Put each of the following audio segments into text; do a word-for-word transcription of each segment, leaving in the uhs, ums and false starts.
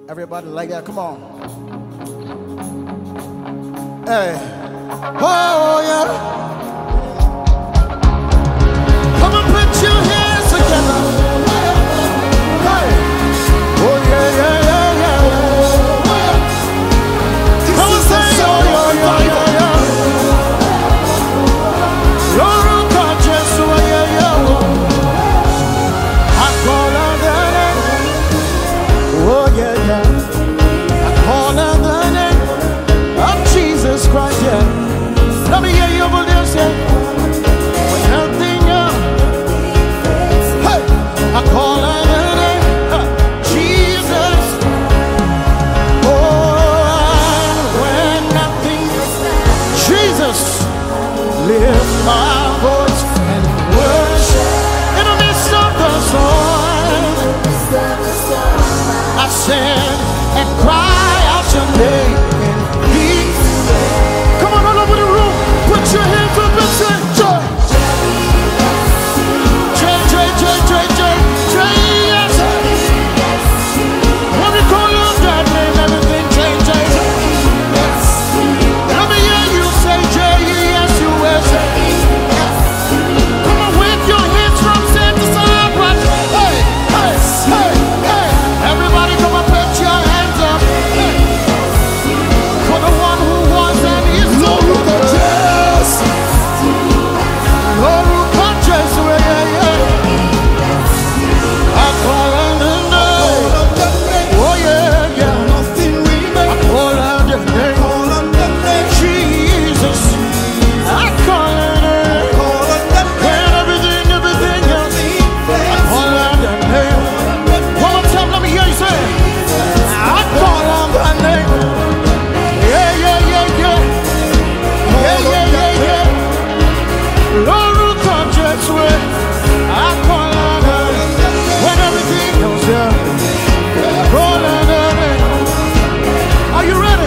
Everybody like that, come on. Hey. Oh, yeah. Come and put your hands together. Hey. Oh, yeah, yeah, yeah, yeah. Come and say, oh, yeah, yeah, yeah, yeah. Lord, God, just, oh, yeah, yeah. I call on the name. Oh, yeah, yeah. I call on the name of Jesus Christ, yeah. Let me hear you over there say, when nothing else. Hey, I call on the name of Jesus. Oh, when nothing else. Jesus, lift my voice and worship in the midst of the storm. I stand and cry out your name in peace. Come on, all over the room, put your hands up and say, Joy. J, J, J, J, J, J, yes. When we call on that name, everything changes. Let me hear you say, J, yes, you will say. Come on, wave your hands from side to side, right? Hey, hey, hey, hey. Everybody come on, put your hands up. Hey. For the one who was and is to come. Lord, who can chase away, yeah, yeah. I call on the name. Oh, yeah, yeah. I call on the name. Jesus. I call on the name. When everything, everything else. I call on the name. One more time, let me hear you say it. I call on the name. Yeah, yeah, yeah, yeah. Yeah, yeah, yeah, yeah. Lord, who can chase away. I call on the name. When everything else, yeah. Call on the name. Are you ready?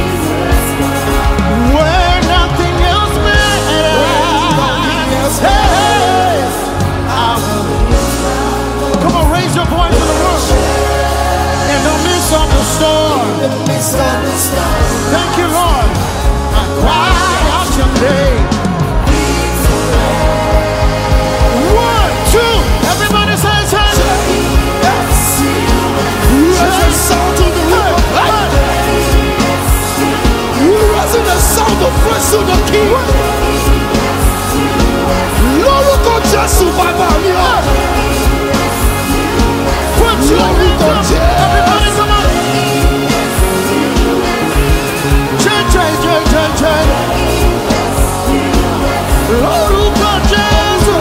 When nothing else matters. Hey, I will. Come on, raise your voice in the room. In the midst of the storm. Thank you, Lord. I cry out your name. One, two, everybody say it. Raise the sound to the roof of life. Raising the sound of praise to the King. Lórúkọ Jésù bàbá mi o. Put your hands Lórúkọ up. Everybody Jésù. come on. J, J, J, J, J. Lórúkọ Jésù.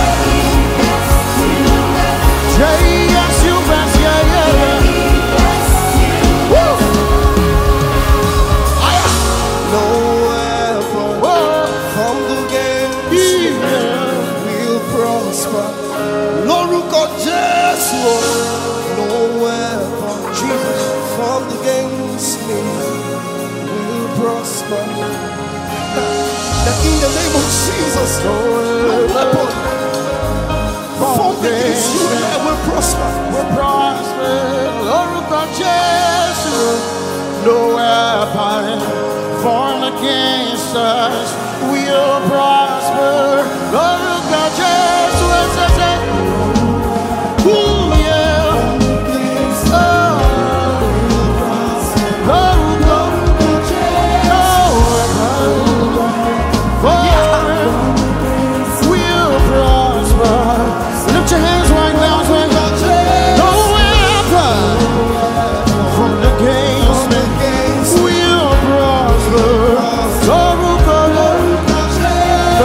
J, yes, you best, yeah, yeah, yeah. Woo! No weapon Whoa. formed against me Yeah. will prosper. Lórúkọ Jésù o. No weapon Jesus. formed against me will prosper. That in the name of Jesus, no weapon formed against you and I will prosper. We're prosperous, Lórúkọ Jésù. No weapon formed against us will prosper. Lórúkọ Jésù. Ooh, yeah. Oh. Lórúkọ no weapon formed will prosper. Lift your hands right now, say, no weapon formed against me will prosper. Lórúkọ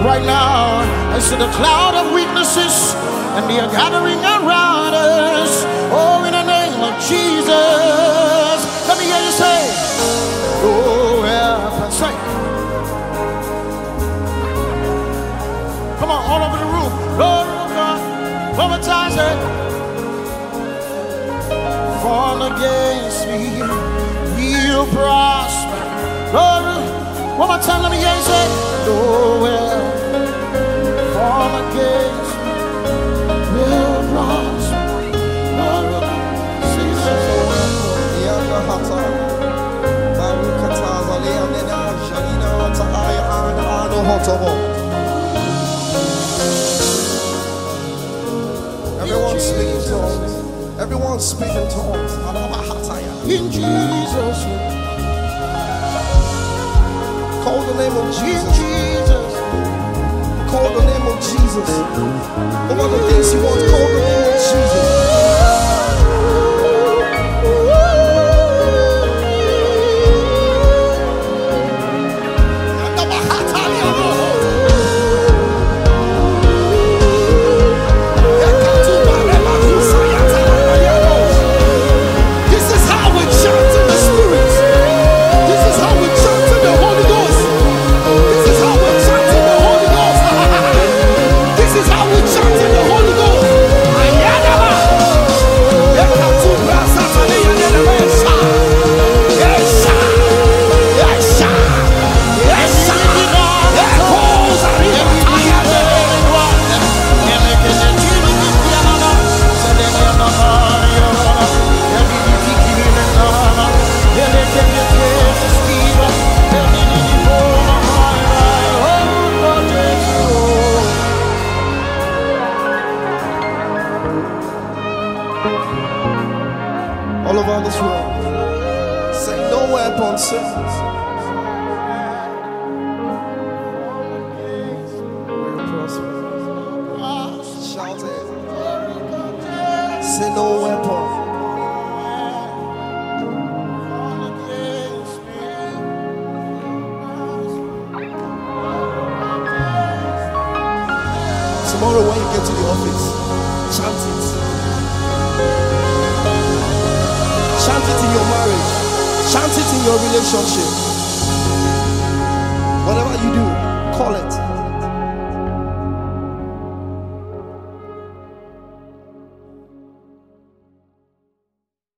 Right now, I see the cloud of witnesses, and they are gathering around us. Oh, in the name of Jesus. Let me hear you say, oh, yeah. Say, come on, all over the room. Lord, oh God, one more time, say, fall against me, we'll prosper. Lord, one more time, let me hear you say, oh, well, fall against me, we'll prosper. Lord, see that. Everyone speak in tongues. Everyone speak in tongues. In Jesus' name. Call the name of Jesus. In Jesus. Call the name of Jesus. Over the things you want, call the name of Jesus. All over this world, say no weapon, say will prosper. Shout it. Say no weapon. Tomorrow when you get to the office, chant it. Chant it in your marriage. Chant it in your relationship.